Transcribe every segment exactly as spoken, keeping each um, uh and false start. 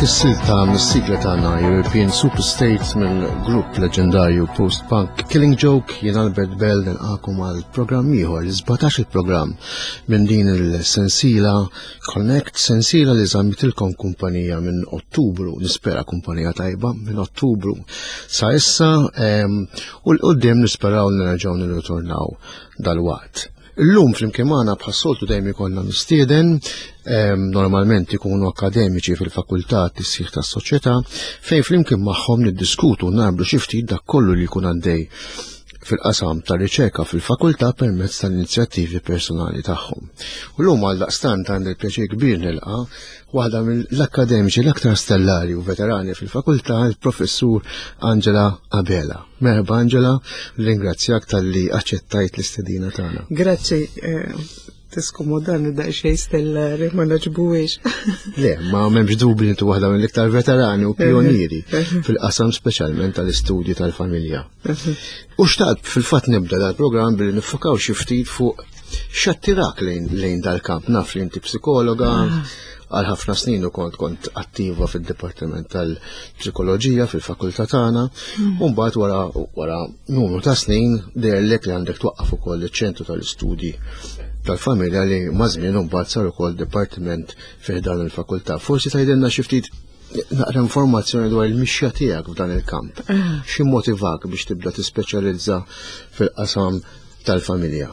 is-silta mis-sigla tagħna European Superstate mill-grupp leġendarju post-punk Killing Joke jien Albert Bell nilqakom għal programm ieħor sbatax il-programm minn din il-sensiela Connect, sensiela li żammitilkom kumpanija minn Ottubru, nispera kumpanija tajba minn Ottubru sa issa u l-qudiem nisperaw nerġgħu nirritornaw dal-waqt. Illum flimkien magħna bħas-soltu dejjem ikollna mistieden normalment ikunu akademiċi fil-fakultà tis-sieħ tas-soċjetà fejn flimkien magħhom niddiskutu nagħmlu xi ftit dak kollu li jkun għaddej fil-qasam tar-riċerka fil-fakultà permezz tal-inizjattivi personali tagħhom. U llum għaldaqstant għandi l-pjaċir kbir nilqa' waħda mill-akademiċi l-aktar stellari u veterani fil-fakultà il-professur Angela Abela. Merħba Angela, ringrazzjak tal-li aċċettajt l-istedina tagħna. Grazzi, tiskomodani daqsxejn stellari ma naġbuwiex. Le, ma m'hemmx dubbi intu waħda mill-iktar veterani u pionieri fil-qasam speċjalment tal-istudji tal-familja. U xtaqt fil-fatt nibda dal-programm billi nifokaw xi ftit fuq x'attirak lejn dal-kamp naf li inti psikologa għal ħafna snin ukoll kont attiva fid-Dipartiment tal-Psikoloġija fil-fakultà tagħna u mbagħad wara wara numru ta' snin dejrlek li għandek twaqqaf ukoll iċ-ċentru tal-istudji tal-familja li ma' żmien mbagħad sar ukoll dipartiment fih dan il-fakultà. Forsi tgħidilna xi ftit naqra informazzjoni dwar il-mixja tiegħek f'dan il-kamp. Xi motivak biex tibda tispeċjalizza fil-qasam tal-familja?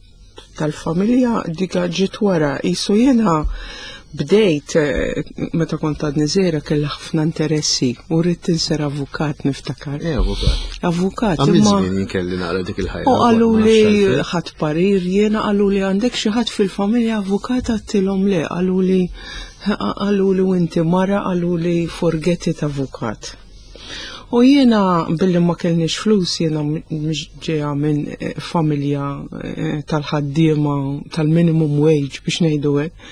Tal-familja dik ġiet wara qisu jiena bdejt meta kont għadni żgħira kellha ħafna interessi u rrid tinsar avukat niftakar. Eh, avukat. Avukat. Għamil żmien kelli naqra dik il-ħajja. U qalu li ħadd parir jiena qalu li għandek xi ħadd fil-familja avukat għattilhom le, qalu li qalu li inti mara qalu li forget it avukat. U jiena billi ma kellniex flus jiena ġejja minn familja tal-ħaddiema tal-minimum wage biex ngħidu hekk.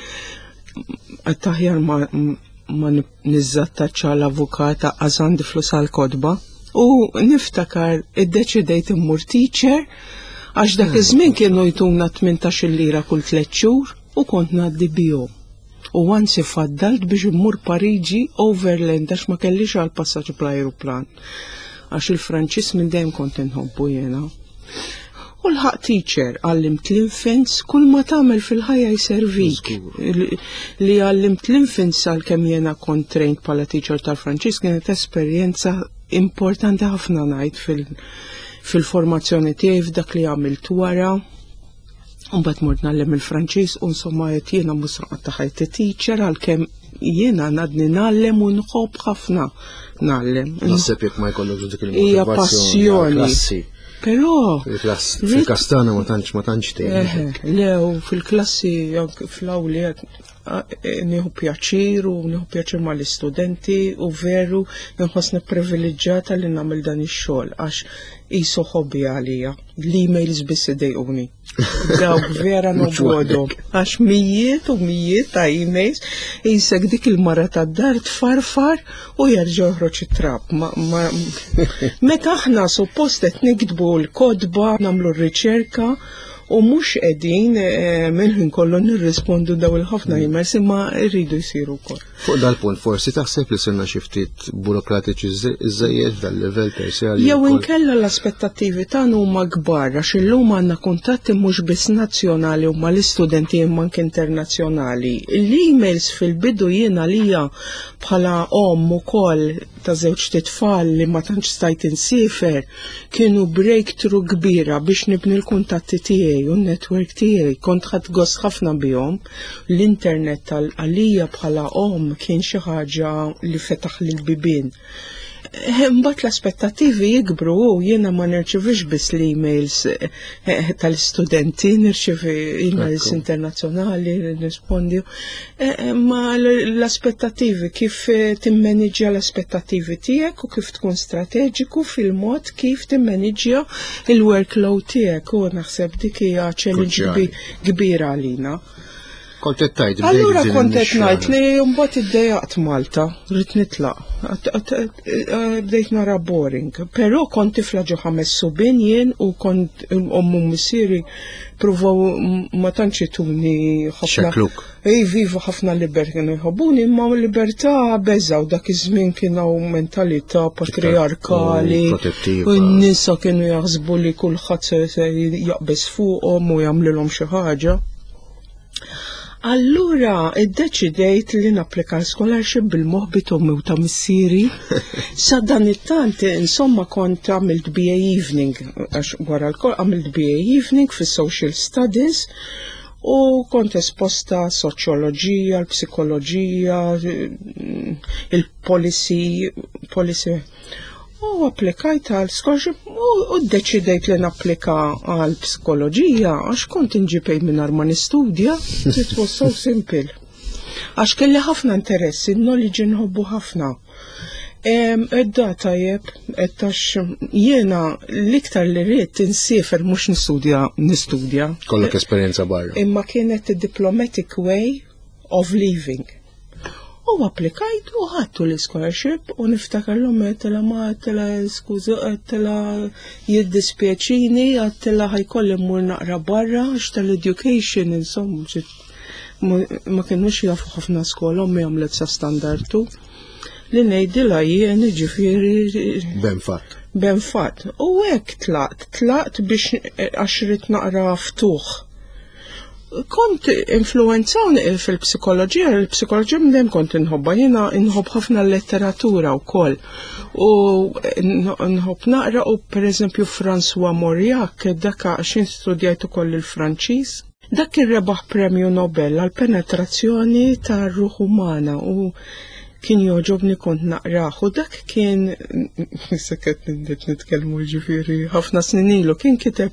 Taħjar ma, ma nizzattaċċa l-avukata għazandi flus għal-kodba u niftakar id-deċidejt immur teacher għax dak iż-żmien kienu jtuna tmintax-il lira kull tliet xhur u kont ngħaddi bihom. U għansi faddalt biex immur Pariġi overland għax ma kellix għal passaġġ bl-ajruplan għax il-Franċiż minn dejjem kont inħobbu jiena. U l-ħaq teacher għallimt l-infants kull ma tagħmel fil-ħajja jservik. Li għallimt l-infants għalkemm jiena kont trained bħala teacher tal-Franċiż kienet esperjenza importanti ħafna ngħid fil-formazzjoni tiegħi f'dak li għamilt wara. Mbagħad mort nagħlem il-Franċiż u insomma qed jiena mhux ta' ħajti teacher għalkemm jiena ngħadni nagħlem u nħobb ħafna nagħlem. Naħseb jekk ma jkollokx dik il-motivazzjoni. Però fil-kastana ma tantx ma tantx tgħid. Lew fil-klassi fl-awli nieħu pjaċir u nieħu pjaċir mal-istudenti u veru inħossni privileġġjata li nagħmel dan ix-xogħol għax qisu ħobbi għalija. L-emails biss idejquni. Dawk vera nobodhom għax mijiet u mijiet ta' emails jisek dik il-mara tad-dar tfarfar u jerġa' joħroġ it-trab. Meta aħna suppost qed nikdbu l-kodba nagħmlu r-riċerka u mhux qegħdin minħin kollu nirrispondu daw il-ħafna emails imma rridu jsiru wkoll. Fuq dal-punt forsi taħseb li sirna xi ftit burokratiċi iżejjed dal-livell terzjarju. Jew inkella l-aspettattivi tagħna huma kbar għax illum għandna kuntatti mhux biss nazzjonali u mal-istudenti imma anke internazzjonali. L-emails fil-bidu jiena lija bħala omm ukoll ta' żewġ titfal li ma tantx stajt insifer kienu breakthrough kbira biex nibni l-kuntatti tiegħi u n-network tiegħi kont ħadd gost ħafna bihom. L-internet tal-għalija bħala omm kien xi ħaġa li fetaħ li l-bibien. Mbagħad l-aspettattivi jikbru u jiena ma nirċivix biss l-emails tal-istudenti, nirċivi emails internazzjonali, nirrispondi. Ma l-aspettattivi kif timmanġja l-aspettattivi tiegħek u kif tkun strateġiku fil-mod kif timmanġja il-workload tiegħek u naħseb dik hija challenge kbira għalina. Kont qed tgħid Allura kont qed ngħid li mbagħad iddejjaqt Malta, rrid nitlaq. Bdejt nara boring, però kont tifla ġo ħames subien jien u kont ommu missieri pruvaw ma tantx ituni ħafna. Xekluk. Ej viva ħafna libertà kienu jħobbuni, imma libertà beżaw dak iż-żmien kienu mentalità patriarkali. U n-nisa kienu jaħsbu li kulħadd se jaqbeż fuqhom u jagħmlilhom xi ħaġa. Allura, id-deċidejt li napplika l-scholarship bil-moħbit u ta' missieri. Sa dan it-tant, insomma, kont għamilt B A evening, għax wara l-kol għamilt B A evening fi social studies u kont esposta soċjoloġija, l-psikoloġija, il-policy, policy. U applikajt għal scholarship u d-deċidejt li napplika għal psikoloġija għax kont inġipej minnar ma nistudja. It was so simple. Għax kelli ħafna interessi, knowledge nħobbu ħafna. Edda tajjeb, ettax jiena l-iktar li rrit insifer mux nistudja nistudja. Kollok esperienza barra. Imma kienet diplomatic way of living. U applikajt u ħattu l-scholarship u niftakar l-om għattela ma għattela skuza għattela jiddispieċini għattela ħajkolli mur naqra barra għax tal-education insomma ma kienux jafu ħafna skola u mi għamlet sa standardu li nejdila jien ġifiri ben fatt. Ben fatt. U għek tlaqt, tlaqt biex għaxrit naqra ftuħ. Kont influenzawni fil-psikoloġija, il-psikoloġija mdem kont inħobba, jena inħobb ħafna letteratura u koll. U nħobb naqra u per eżempju François Mauriac, dakka għaxin studjajtu koll il-Franċiż. Dak irrebaħ premju Nobel għal-penetrazzjoni ta' ruħ umana u kien joġobni kont naqraħ u dak kien, sekket nitkellmu ġifiri, ħafna snin ilu, kien kiteb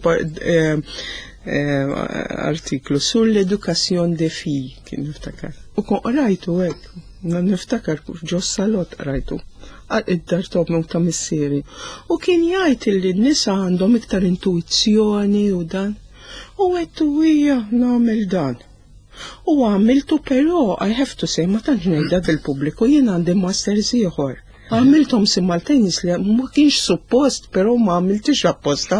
Eh, artiklu sur l-edukazzjon de fi, kien niftakar. U kon rajtu għek, niftakar ġo salot rajtu, għal id-dar tobnu ta' missieri. U kien jgħid li n-nisa għandhom iktar intuizzjoni u dan. U għettu hija nagħmel dan. U għamiltu però, I have to say, ma tantx ngħidha fil-pubbliku jien għandi masters ieħor. Għamiltom simultaneous li ma kienx suppost, però ma għamiltix apposta.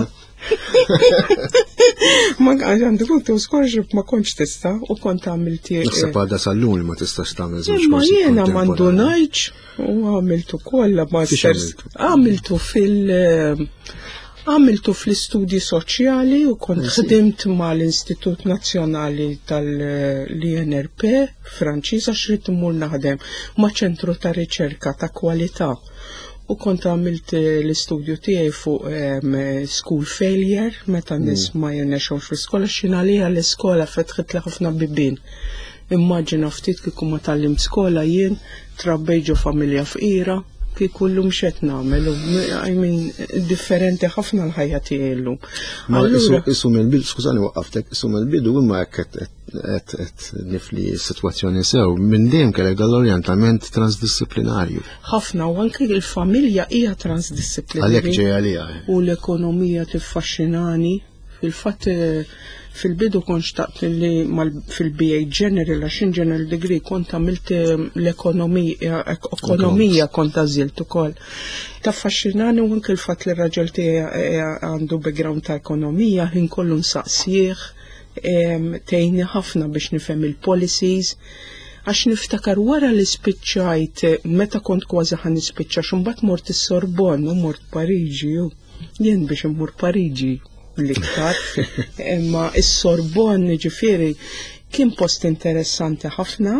Ma għandu kunti u scholarship ma konċ tista u kont għamilti. Naħseb għadda sal-lum ma tistax tagħmel żewġ ma jiena mandu ngħidx u għamiltu kollha masters. Għamiltu fil- Għamiltu fl-istudji soċjali u kont ħdimt mal-Istitut Nazzjonali tal-I N R P Franċiż għax rid imur naħdem ma' ċentru ta' riċerka ta' kwalità. U kont għamilt l-istudju tiegħi fuq um, school failure, meta nis ma jirnexxewx fl-iskola x'inali għall-iskola fetħet li ħafna bibien. Immaġina ftit kieku ma tallim skola jien trabbejġu familja fqira, kieku llum x'qed nagħmel, I mean differenti ħafna l-ħajja tiegħi llum. Ma issu mill-bidu, skużani waqqaftek, issu mill-bidu imma hekk qed nifli s-sitwazzjoni sew, minn dejjem kellek dal-orjentament transdisciplinarju. Ħafna u anke il-familja hija transdisciplinarja. Għalhekk ġej għaliha. U l-ekonomija tiffaxxinani. Fil-fatt fil-bidu kont xtaqt li fil-B A General, għaxin General Degree, kont għamilt l-ekonomija, ekonomija kont għażilt ukoll. Taffaxxinani u anke l-fatt li r-raġel tiegħi għandu background ta' ekonomija, ħin kollu nsaqsih, tgħinni ħafna biex nifhem il-policies. Għax niftakar wara li spiċċajt, meta kont kważi ħan nispiċċa, x'imbagħad mort is-Sorbonne u mort Pariġi, jien biex immur Pariġi l-iktar, imma is-Sorbonne ġifieri kien post interessanti ħafna,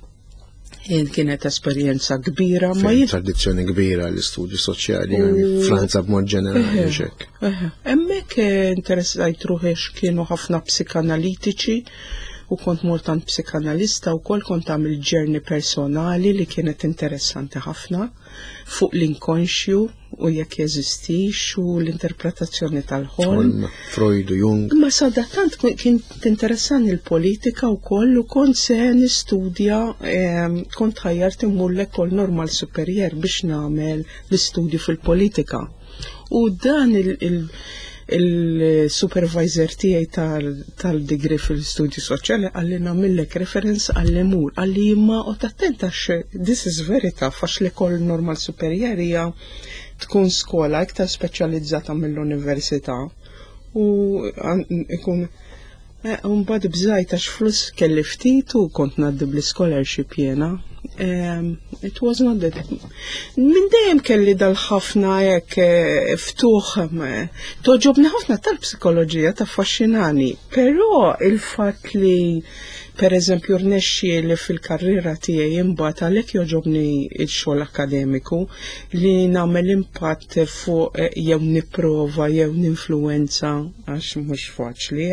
kienet esperjenza kbira. Ma jien tradizzjoni kbira l-istudji soċjali, Franza b'mod ġenerali xek. Hemmhekk interessajt ruħex kienu ħafna psikanalitiċi u kont mortant psikanalista u kol kont għamil ġerni personali li kienet interessanti ħafna fuq l-inkonxju u jekk jeżistix u l-interpretazzjoni tal-ħolm. Freud u Jung. Ma sadattant kien interessani l-politika u koll u kont se nistudja, kont ħajjart immur l-ekol normal superjer biex nagħmel l-istudju fil-politika. U dan il- il-supervisor tiegħi tal-degree fil-studji soċjali għalli nagħmellek reference għall-lemur għalli imma qod attenta this is very tough għax l-ikoll normal superjerija tkun skola iktar speċjalizzata mill-università u ikun mbagħad bżajt għax flus kelli ftit u kont ngħaddi bl-scholarship jiena. Um, it was not that. Min dejjem kelli dal-ħafna jekk ftuħ toġobni ħafna tal-psikoloġija taffaxxinani, però il-fatt li pereżempju rnexxi li fil-karriera tiegħi imbagħad għalhekk joġobni x-xogħol akademiku li nagħmel impatt fuq jew nipprova jew ninfluwenza għax mhux faċli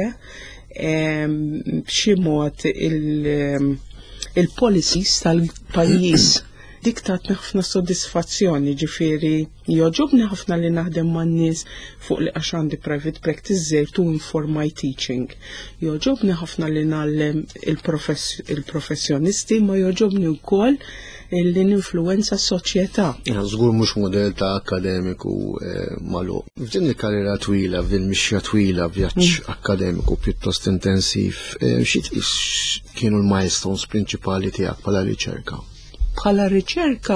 b'xi mod il- il-policies tal-pajjiż dik tatni ħafna soddisfazzjoni ġifieri joġobni ħafna li naħdem man-nies fuq li għax għandi private practice żejr tu informal teaching. Joġobni ħafna li nagħlem il-professjonisti ma joġobni wkoll li ninfluwenza s-soċjetà. Żgur mhux modell ta' akademiku magħluq. F'din il-karriera twila, f'din mixja twila vjaġġ akademiku pjuttost intensiv, xi kienu l-milestones prinċipali tiegħek bħala riċerka? Bħala riċerka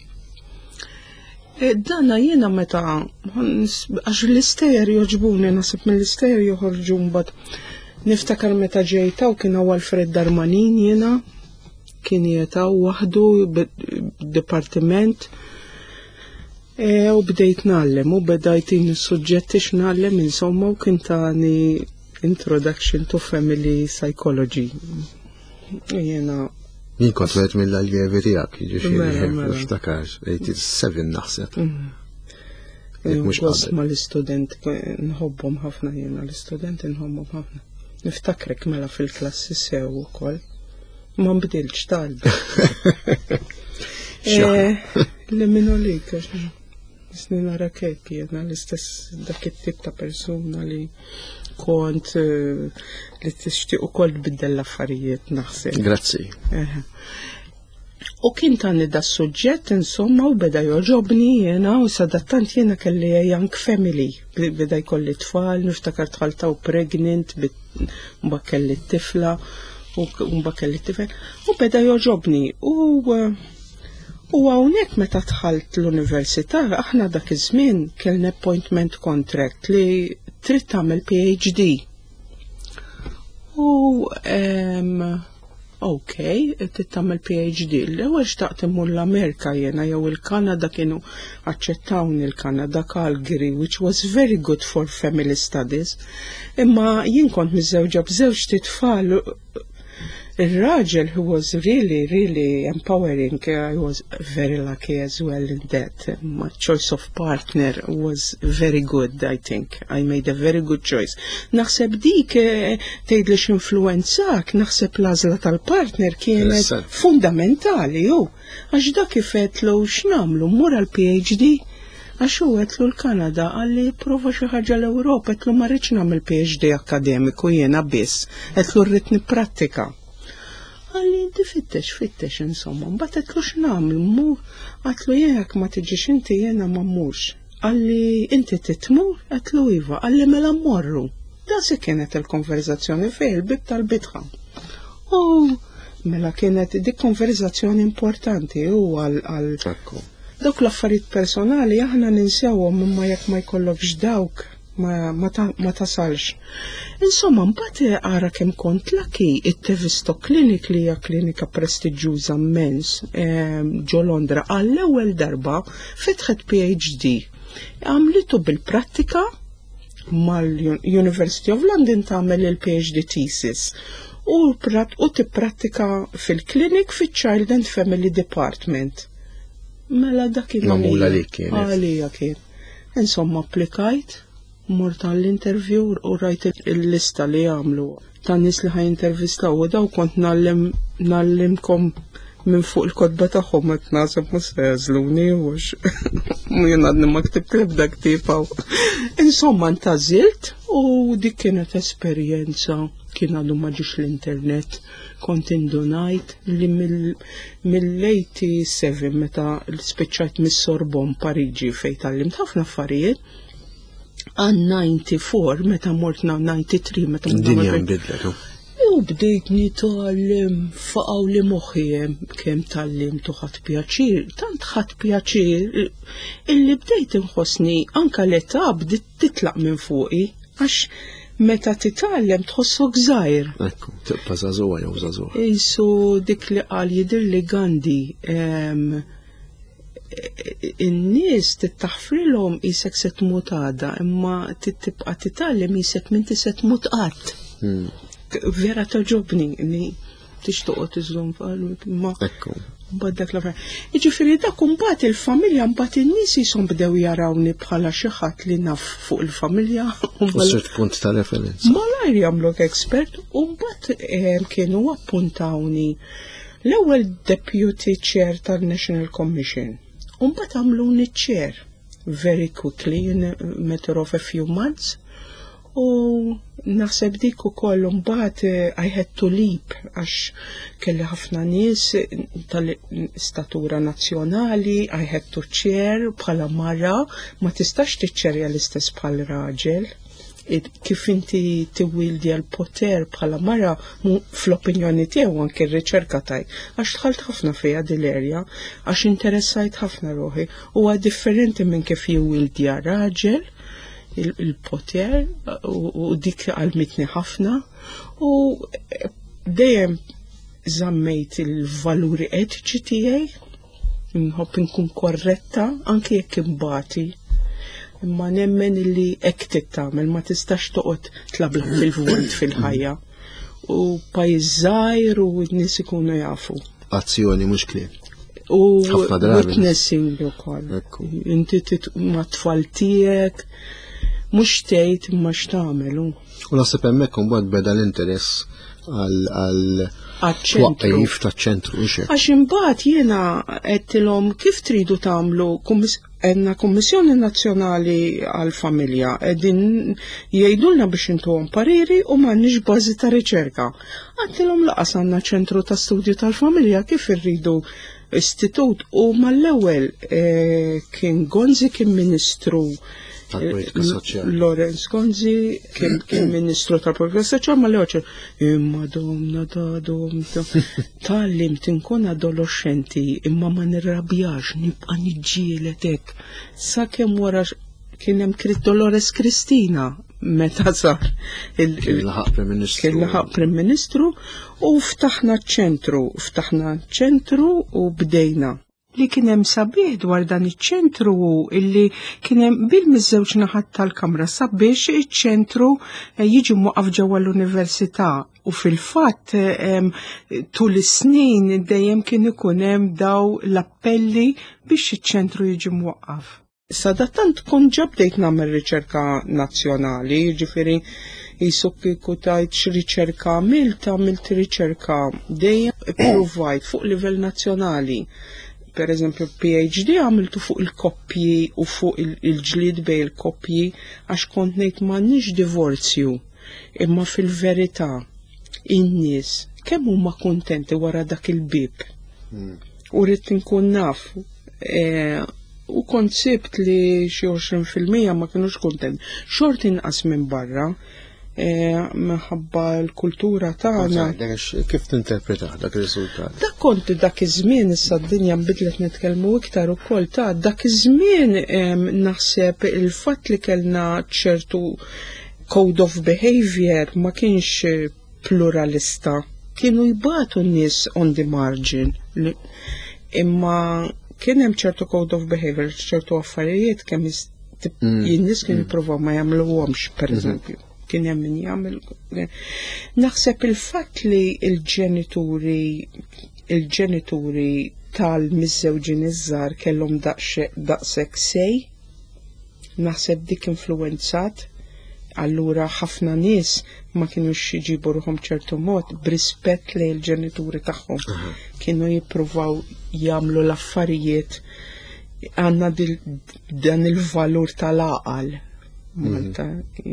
dana jiena meta għax l-istejjer joġbuni nasib mill-istejjer joħorġu mbagħad niftakar meta ġejta u kien hawn Alfred Darmanin jiena kien jetaw waħdu b'dipartiment u bdejt nagħlem u bedajt in-suġġetti x'nagħlem insomma u kien tani Introduction to Family Psychology. Jiena Jien kont wieħed mill-allievi tiegħek, jiġifieri niftakarx, eighty-seven naħseb. Mhux qasma l-istudent nħobbhom ħafna jiena l-istudenti nħobbhom ħafna. Niftakrek mela fil-klassi sew ukoll. Ma nbidilx talbi. Li minu li għax nisni nara kek jiena l-istess dak it-tip ta' persuna li kont li tixtieq ukoll tbiddel l-affarijiet naħseb. Grazzi. U kien tani da suġġett insomma u beda joġobni jiena u sadattant jiena kelli young family. Beda jkolli tfal, niftakar tħaltaw pregnant, mbagħad kelli tifla u mbagħad kelli tifel u beda joġobni u u hawnhekk meta dħalt l-università aħna dak iż-żmien kellna appointment contract li trid tagħmel PhD. U um, okay, trid tagħmel PhD. L-ewwel xtaqt immur l-Amerika jiena jew il-Kanada kienu aċċettawni l-Kanada Calgary, which was very good for family studies. Imma jien kont miżewġa b'żewġ titfal. Il-raġel who was really, really empowering, I was very lucky as well in that. My choice of partner was very good, I think. I made a very good choice. Naħseb dik tgħidli x'influenzak, naħseb l-għażla tal-partner kienet fundamentali, ju. Għax dak ifetlu x'namlu mmur għall-PhD. Għax hu għetlu l-Kanada għalli prova xi ħaġa l-Ewropa, għetlu ma rridx nagħmel PhD akademiku jiena biss, għetlu rrid nipprattika. Għalli difittex, fittex insomma, mbagħad għetlu x'nagħmlu, mu għetlu jekk ma tiġix inti jiena ma mmurx. Għalli inti titmur, għetlu iva, għalli mela mmorru. Da se kienet il-konverzazzjoni fej il-bib tal-bidħa. U mela kienet dik konverzazzjoni importanti u għal dawk l-affarijiet personali aħna ninsewhom imma jekk ma jkollokx dawk ma, ma, ta, ma tasalx. Insomma, mbagħad ara kemm kont laki it-Tavistock Clinic li hija klinika prestiġjuża immens ġo Londra għall-ewwel darba fetħet PhD. Għamlitu bil-prattika mal-University of London tagħmel il-PhD thesis u u tipprattika fil-klinik fiċ-Child and Family Department. Mela dak Magħmula li kienet. Għalija kien. Insomma, applikajt, mort għall-interview u rajt il-lista li għamlu ta' nies li ħajintervistaw u daw kont nallimkom minn fuq il-kodba tagħhom qed naħseb mhux se jażluni għax jien għadni ma ktibt l-ebda ktibaw. Insomma ntażilt u dik kienet esperjenza kien għadu ma ġiex l-internet. Kont indunajt li mill-eighty-seven meta l-spiċċajt mis-Sorbonne Pariġi fejn tallimt ħafna affarijiet. għan ninety-four meta mortna ninety-three meta Dinja nbidlet. U bdejt nitgħallem faqgħu li moħħi kemm tallimtu ħadd pjaċir, tant ħadd pjaċir illi bdejt inħossni anke l-età bdiet titlaq minn fuqi għax meta titgħallem tħossok żgħir. Ekku, tibqa' żagħżugħa jew żagħżugħa. Isu dik li qal jidhirli Gandhi in-nies tittaħfrilhom isek se tmut għada, imma tibqa' titgħallem isek m'inti se tmut qatt. Vera toġobni li tixtoqgħod iżżomm f'qalbek ma mbagħad dak l-affar. Jiġifieri dak imbagħad il-familja mbagħad in-nies ishom bdew jarawni bħala xi ħadd li naf fuq il-familja. Sirt punt ta' referenza. Malajr jagħmluk expert u mbagħad kienu appuntawni l-ewwel deputy chair tal-National Commission. U mbagħad għamluni chair very quickly in a matter of a few months. U naħseb dik ukoll mbagħad I had to leap għax kelli ħafna nies tal-statura nazzjonali, I had to chair bħala mara, ma tistax tiċċerja l-istess bħal raġel. Kif inti tiwildja l-poter bħala mara fl-opinjoni tiegħu anke r-riċerka taj, għax dħalt ħafna fiha dil-erja, għax interessajt ħafna ruħi, huwa differenti minn kif jiwildja raġel il-poter u dik għalmitni ħafna u dejjem żammejt il-valuri etiċi tiegħi nħobb inkun korretta anke jekk imbagħti imma nemmen illi hekk tittamel ma tistax toqgħod tlablaq fil-vont fil-ħajja u pajjiż żgħir u n-nies ikunu jafu. Azzjoni mhux kliem. U witnessing ukoll. Inti ma' tfal tiegħek mux tgħid imma x'tagħmel. U naħseb hemmhekk imbagħad beda l-interess għal twaqqif taċ-ċentru ixek. Għax imbagħad jiena qedtilhom kif tridu tagħmlu għandna Kummissjoni Nazzjonali għall-Familja qegħdin jgħidulna biex intuhom pariri u m'għandniex bażi ta' riċerka. Għadtilhom laqas għandna ċentru ta' studju tal-familja kif irridu istitut u mal-ewwel kien Gonzi kien Ministru Lawrence Gonzi kien kien Ministru tal-Politika Soċjali ma l-ewwel imma domna ta' domna tallimt inkun adolescenti imma ma nirrabjax nibqa' niġġieled hekk sakemm wara kien hemm Dolores Kristina meta sar il-laħaq Prim Ministru. Kien laħaq Prim Ministru u ftaħna ċ-ċentru, ftaħna ċentru u bdejna. Li kien hemm sabiħ dwar dan iċ-ċentru illi kien hemm bil-miż-żewġ naħat tal-Kamra sabiex iċ-ċentru jiġi mwaqaf ġewwa l-Università u fil-fatt tul is-snin dejjem kien ikun hemm daw l-appelli biex iċ-ċentru jiġi mwaqqaf. Sadattant kun ġabdejt nagħmel riċerka nazzjonali, ġifieri jisuk kieku tajt x'riċerka għamilt, għamilt riċerka dejjem ipprovajt fuq livell nazzjonali. Per eżempju, PhD għamiltu fuq il-koppji u fuq il-ġlid bej il-koppji għax kont ngħid m'għandniex divorzju, imma fil-verità in-nies kemm huma kuntenti wara dak il-bib. U rrid inkun naf u kont sibt li xi għoxrin fil-mija ma kinux kuntenti. Xort inqas minn barra minħabba l-kultura tagħna. Kif tinterpreta dak ir-riżultat? Dak kont dak iż-żmien issa d-dinja nbidlet nitkellmu iktar ukoll ta' dak iż-żmien naħseb il-fatt li kellna ċertu code of behavior ma kienx pluralista. Kienu jbatu n-nies on the margin. Imma kien hemm ċertu code of behavior, ċertu affarijiet kemm jin-nies kienu jippruvaw ma jagħmluhomx pereżempju. Kien hemm min jagħmel. Naħseb il-fatt li l-ġenituri il-ġenituri tal-miż-żewġin iż-żgħar kellhom daqshekk sej, naħseb dik influwenzat, allura ħafna nies ma kienux jiġibu ruhom ċertu mod b'rispett lejn il-ġenituri tagħhom. Kienu jippruvaw jagħmlu l-affarijiet għandna dan il-valur tal-għaqal. Malta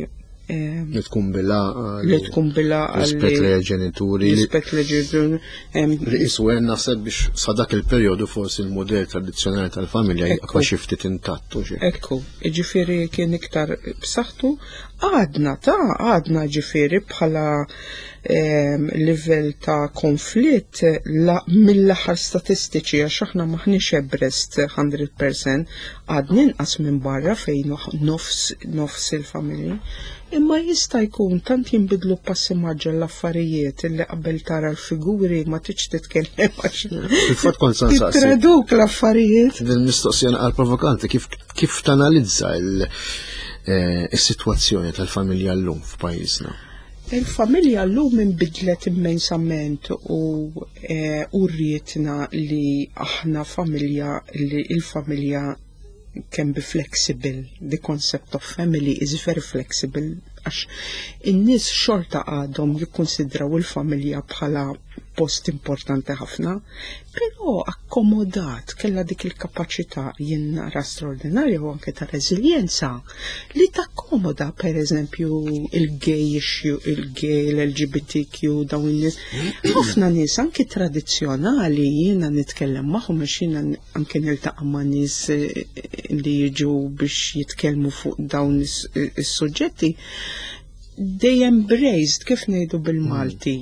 Li tkun bil-għaqal. li tkun bil-għaqal. Rispett lejn il-ġenituri. Rispett lejn il-ġenituri. Isu għen naħseb biex sa dak il-perjodu forsi il-modell tradizzjonali tal-familja jibqa' xi ftit intattu. Ekku, ġifieri kien iktar b'saħħtu, għadna ta' għadna ġifieri bħala livell ta' konflitt mill-aħħar statistiċi għax aħna maħniex Everest one hundred percent għadni inqas minn barra fejn nofs nofs il-familji. Imma jista' jkun tant jinbidlu passi maġġa l-affarijiet illi qabel tara l-figuri ma tiġ titkellem għax. Il-fatt kont sa nsaqsi. Traduk l-affarijiet. Din-mistoqsija għal provokanti kif kif tanalizza il-sitwazzjoni tal-familja llum f'pajjiżna? Il-familja llum inbidlet immensament u rrietna li aħna familja li il-familja can be flexible. The concept of family is very flexible. Għax in-nies xorta għadhom jikkonsidraw il-familja bħala post importanti ħafna, però akkomodat kellha dik il-kapaċità jien nara straordinarja u anke ta' reżiljenza li takkomoda pereżempju il-gay issue, il-gay, l-L G B T Q dawn in-nies. Ħafna nies anke tradizzjonali jiena nitkellem magħhom għax jiena anke niltaqa' ma' nies li jiġu biex jitkellmu fuq dawn is-suġġetti. They embraced, kif ngħidu bil-Malti,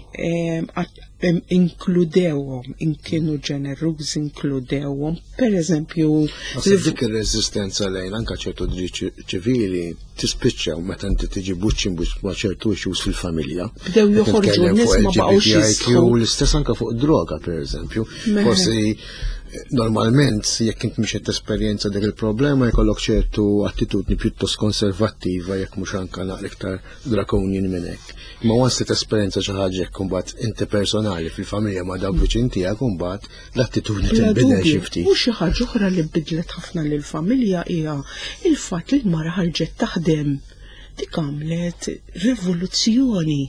inkludewhom, kienu ġeneruż inkludewhom, pereżempju. Dik ir-reżistenza lejn anke ċertu dritt ċivili tispiċċaw meta inti tiġi buċċin ma' ċertu issues fil-familja. Bdew joħorġu nies ma baqgħux jisħu. L-istess anke fuq droga pereżempju. Forsi normalment jekk int mhix qed tesperjenza dik il-problema jkollok ċertu attitudni pjuttost konservattiva jekk mhux anke naqra iktar drakonien minn hekk. Ma once li tesperjenza xi ħaġa jekk imbagħad inti personali fil-familja ma' dawk viċin tiegħek imbagħad l-attitudni tinbidel xi ftit. U xi ħaġa oħra li bidlet ħafna lill-familja hija il-fatt li l-mara ħarġet taħdem. Dik għamlet rivoluzzjoni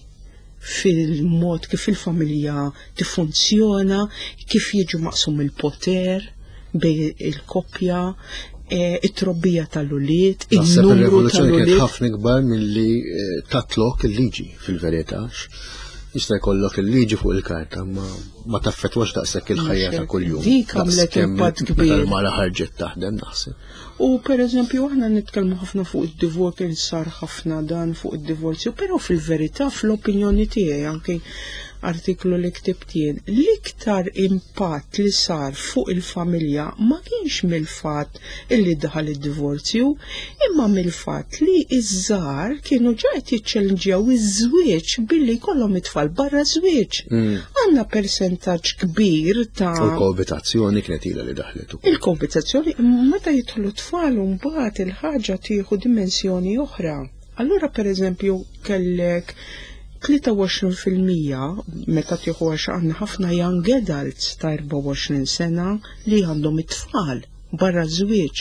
fil-mod kif il-familja tiffunzjona, kif jiġu maqsum il-poter bej il-koppja, it-trobbija tal-uliet, il-numru tal-uliet. Il-rivoluzzjoni kienet ħafna kbar milli tatlok il-liġi fil-verità. Jista' jkollok il-liġi fuq il-karta ma ma taffettwax daqshekk il-ħajja ta' kuljum. Dik għamlet impatt kbir. Il-mara ħarġet taħdem naħseb. U pereżempju aħna nitkellmu ħafna fuq id-divorz kien sar ħafna dan fuq id-divorzju, però fil-verità fl-opinjoni tiegħi anke artiklu li ktibt jien, l-iktar impatt li sar fuq il-familja ma kienx mill-fatt illi daħal id-divorzju, imma mill-fatt li iż-żgħar kienu ġajt jiċċellenġjaw iż-żwieġ billi jkollhom it-tfal barra żwieġ. Għandna persentaġġ kbir ta' il-koabitazzjoni kienet ilha li daħlet. Il-koabitazzjoni meta jidħlu tfal mbagħad il-ħaġa tieħu dimensjoni oħra. Allura pereżempju kellek tlieta u għoxrin fil-mija meta tieħu għax għandna ħafna young adults ta' erba' u għoxrin sena li għandhom it-tfal barra żwieġ.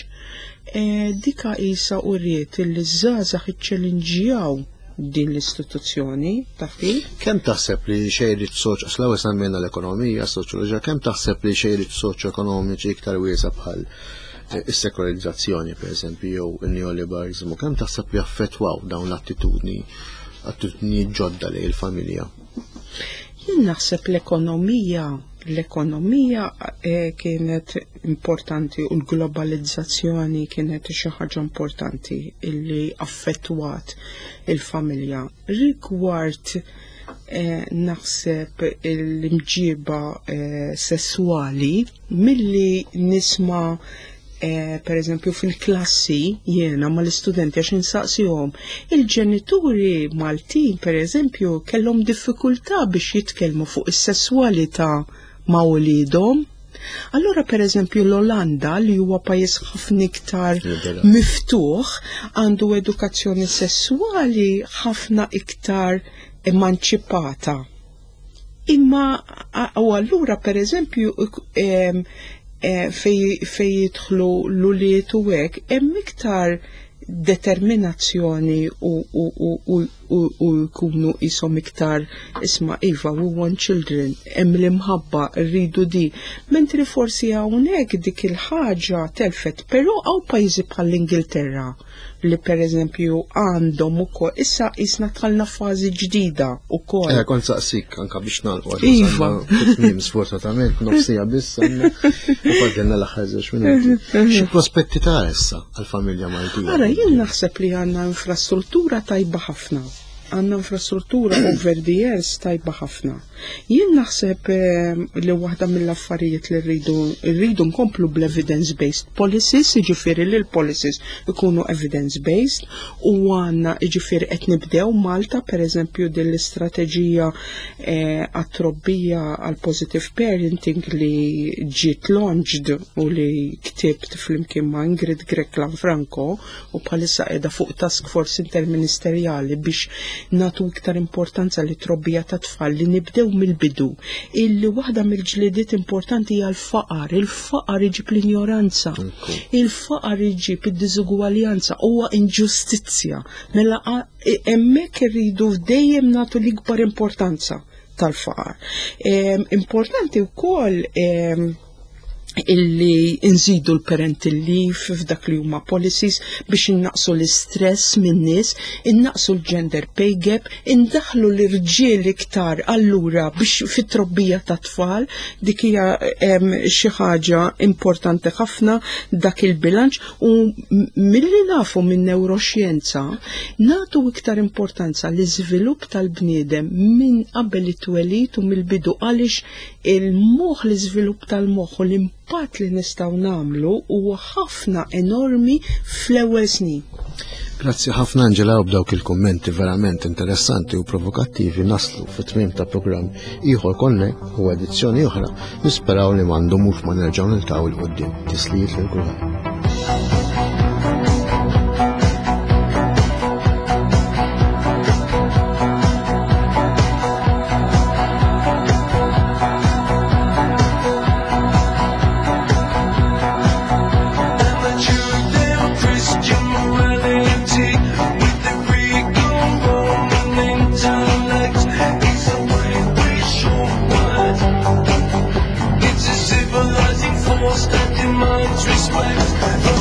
Dika qisha uriet li żgħażagħ iċċellenġjaw din l-istituzzjoni ta' fil. Kemm taħseb li xejriet soċ aslaw semmejna l-ekonomija, s-soċjoloġija, kemm taħseb li xejriet soċjo-ekonomiċi iktar wiesa bħal is-sekolarizzazzjoni pereżempju jew in-neoliberalizmu, kemm taħseb li affettwaw dawn l-attitudni attitudni ġodda li il-familja? Jien naħseb l-ekonomija, l-ekonomija kienet importanti u l-globalizzazzjoni kienet xi ħaġa importanti illi affettwat il-familja. Rigward naħseb l-imġiba sessuali milli nisma' Eh, per eżempju fil-klassi jiena ma l-istudenti għax insaqsihom il-ġenituri Maltin per eżempju kellhom diffikultà biex jitkellmu fuq is-sesswalità ma' wliedhom. Allura per eżempju l-Olanda li huwa pajjiż ħafna iktar miftuħ għandu edukazzjoni sesswali ħafna iktar emanċipata. Imma u allura per eżempju eh, fej jidħlu l-uliet u hekk hemm iktar determinazzjoni u u jkunu isom iktar isma' iva we want children, hemm l-imħabba rridu di. Mentri forsi hawnhekk dik il-ħaġa telfet, però hawn pajjiżi bħall-Ingilterra li pereżempju għandhom ukoll issa qisna tħallna fażi ġdida ukoll. Eh, kont saqsik anke biex nagħlqu. Iva. Tmiem sfortunatament nofsija biss għandna u fadilna l-aħħar żewġ minuti. Xi prospetti ta' issa għall-familja Maltija? Ara jien naħseb li għandna infrastruttura tajba ħafna. Għandna infrastruttura over the years tajba ħafna. Jien naħseb li waħda mill-affarijiet li rridu rridu nkomplu bl-evidence-based policies, jiġifieri li l-policies ikunu evidence-based u għandna jiġifieri qed nibdew Malta pereżempju din l-istrateġija għat-trobbija għal positive parenting li ġiet launched u li ktibt flimkien ma' Ingrid Greklan Franco u bħalissa qiegħda fuq task force interministerjali biex nagħtu iktar importanza li trobbija ta' tfal li nibdew mill-bidu. Illi waħda mill-ġlidiet importanti hija l-faqar, il-faqar iġib l-ignoranza, il-faqar iġib id-diżugwaljanza huwa inġustizzja. Mela hemmhekk irridu dejjem nagħtu l-ikbar importanza tal-faqar. Importanti wkoll illi nżidu l-parental leave f'dak li huma policies biex innaqsu l-istress min-nies, innaqsu l-gender pay gap, indaħlu l-irġiel iktar allura biex fit-trobbija ta' tfal dik hija xi ħaġa importanti ħafna dak il-bilanċ u milli nafu minn neuroxjenza nagħtu iktar importanza l-iżvilupp tal-bniedem minn qabel it-twelid u mill-bidu għaliex il-moħħ l-iżvilupp tal-moħħ u l-impatt li nistgħu nagħmlu huwa ħafna enormi fl-ewwel snin. Grazzi ħafna Angela u b'dawk il-kummenti verament interessanti u provokattivi naslu fit-tmiem ta' programm ieħor konnek u edizzjoni oħra nisperaw li m'għandhomux ma nerġgħu niltaqgħu l qudiem. Tislijiet lil kulħadd. Civilizing force that demands respect.